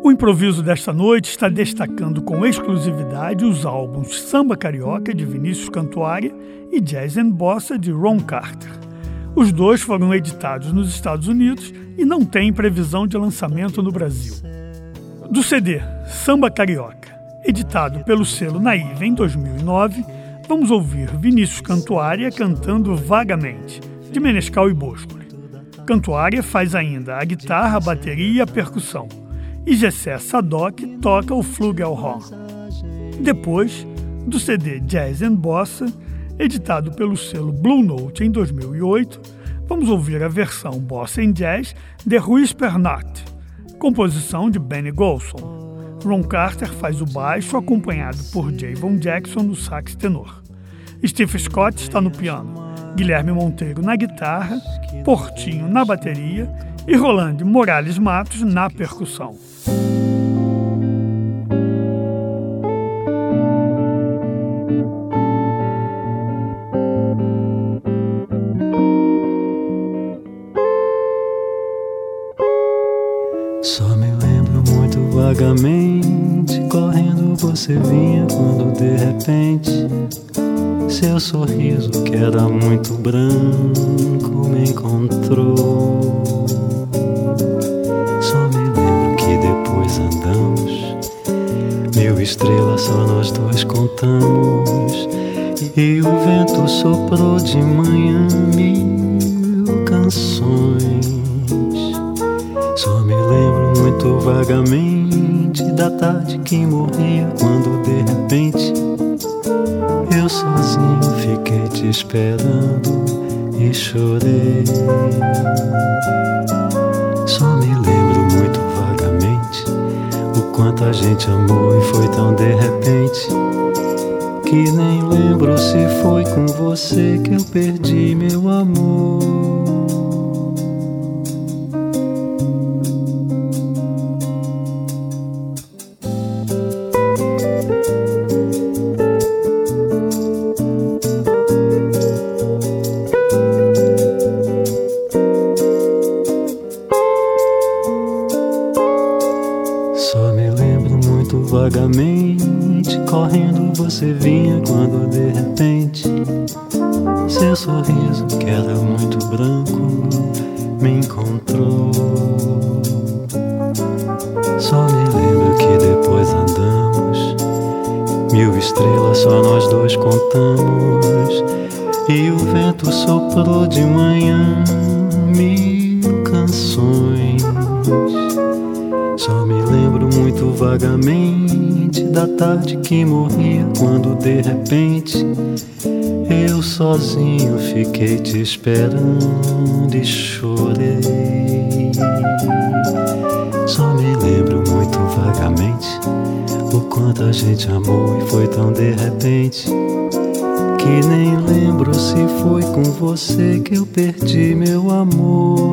O improviso desta noite está destacando com exclusividade os álbuns Samba Carioca, de Vinícius Cantuária, e Jazz and Bossa, de Ron Carter. Os dois foram editados nos Estados Unidos e não têm previsão de lançamento no Brasil. Do CD Samba Carioca, editado pelo selo Naíve em 2009, vamos ouvir Vinícius Cantuária cantando Vagamente, de Menescal e Boscoli. Cantuária faz ainda a guitarra, a bateria e a percussão, e Gessé Sadoc toca o flugelhorn. Depois, do CD Jazz and Bossa, editado pelo selo Blue Note em 2008, vamos ouvir a versão Bossa em Jazz de Ruiz Pernat, composição de Benny Golson. Ron Carter faz o baixo, acompanhado por Javon Jackson no sax tenor. Steve Scott está no piano, Guilherme Monteiro na guitarra, Portinho na bateria e Rolando Morales Matos na percussão. Só me lembro muito vagamente, correndo você vinha quando de repente seu sorriso, que era muito branco, me encontrou. Só me lembro que depois andamos, 1000 estrelas só nós dois contamos, e o vento soprou de manhã 1000 canções. Só me lembro muito vagamente da tarde que morria quando de repente eu sozinho fiquei te esperando e chorei. Só me lembro muito vagamente o quanto a gente amou e foi tão de repente que nem lembro se foi com você que eu perdi meu amor. Vagamente, correndo você vinha quando de repente seu sorriso, que era muito branco, me encontrou. Só me lembro que depois andamos, 1000 estrelas só nós dois contamos, e o vento soprou de manhã 1000 canções. Só me lembro muito vagamente da tarde que morria quando de repente eu sozinho fiquei te esperando e chorei. Só me lembro muito vagamente o quanto a gente amou e foi tão de repente que nem lembro se foi com você que eu perdi meu amor.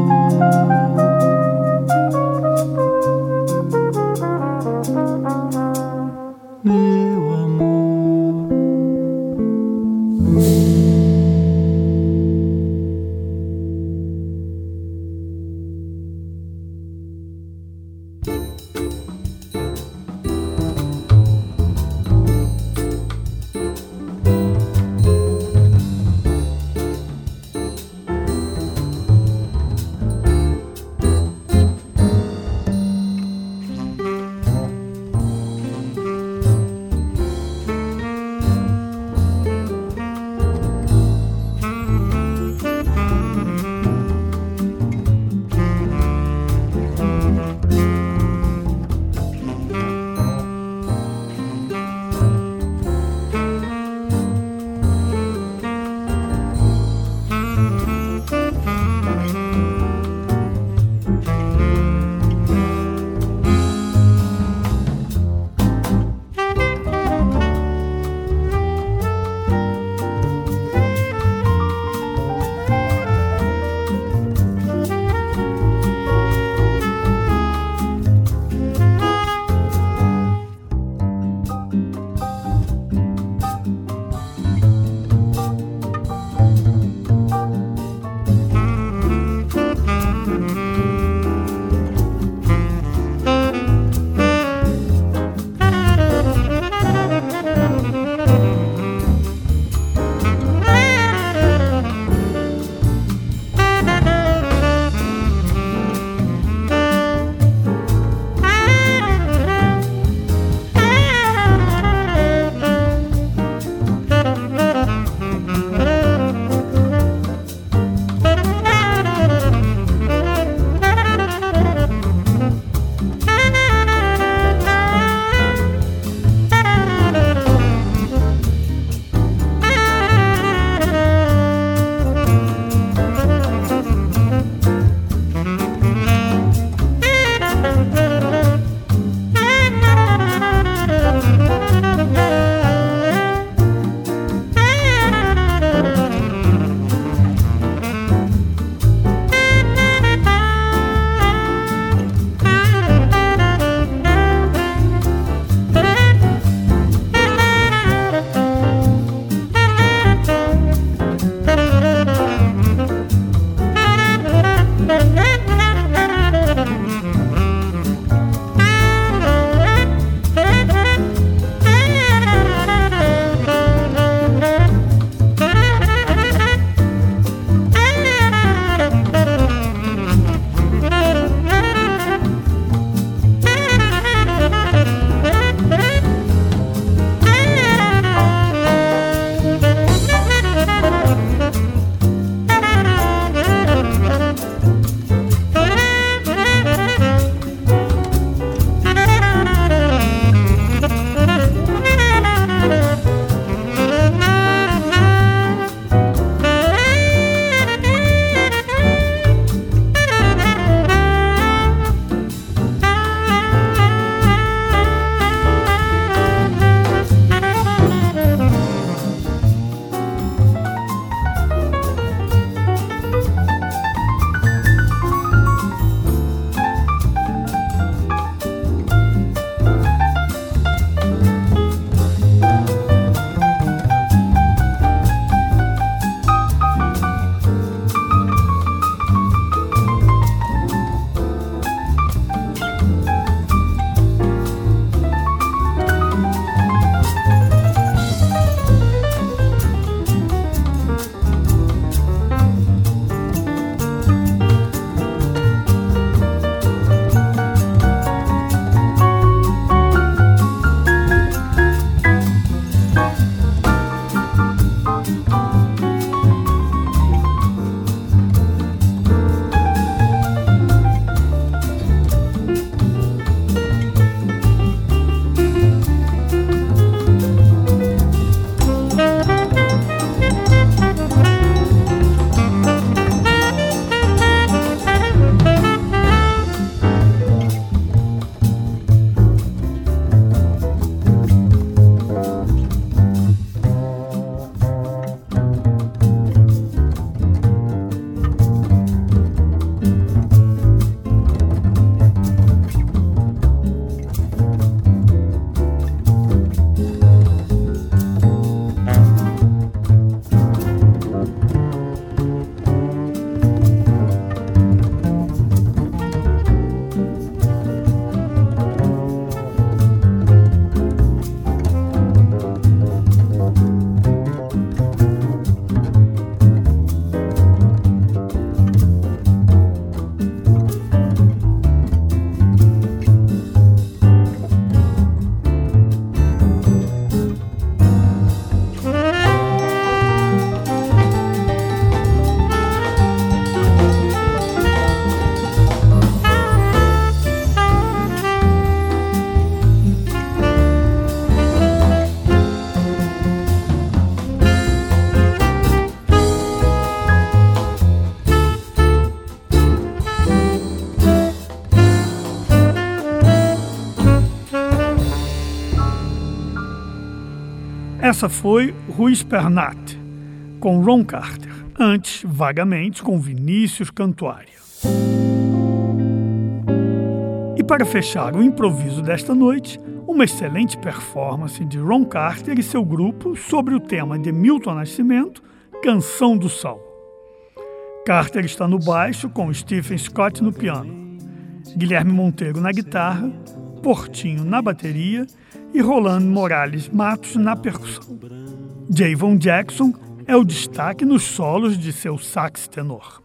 Essa foi Ruiz Pernat, com Ron Carter, antes, Vagamente, com Vinícius Cantuária. E para fechar o improviso desta noite, uma excelente performance de Ron Carter e seu grupo sobre o tema de Milton Nascimento, Canção do Sal. Carter está no baixo com Stephen Scott no piano, Guilherme Monteiro na guitarra, Portinho na bateria e Rolando Morales Matos na percussão. Javon Jackson é o destaque nos solos de seu sax tenor.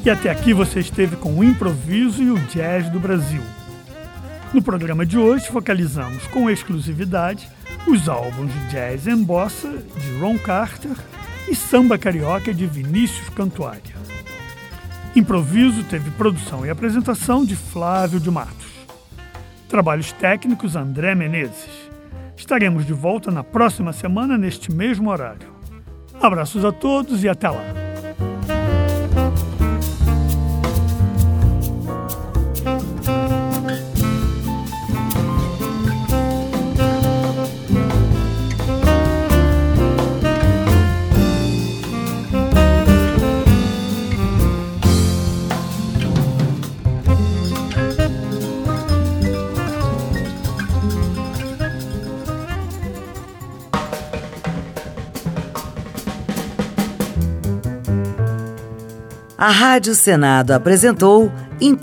E até aqui você esteve com o improviso e o jazz do Brasil. No programa de hoje focalizamos com exclusividade os álbuns de Jazz and Bossa de Ron Carter e Samba Carioca de Vinícius Cantuária. Improviso teve produção e apresentação de Flávio de Matos. Trabalhos técnicos André Menezes. Estaremos de volta na próxima semana neste mesmo horário. Abraços a todos e até lá. A Rádio Senado apresentou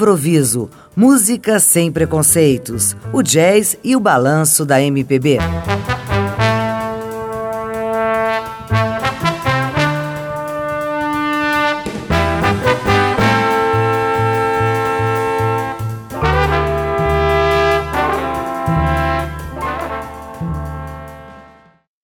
Improviso, música sem preconceitos, o jazz e o balanço da MPB.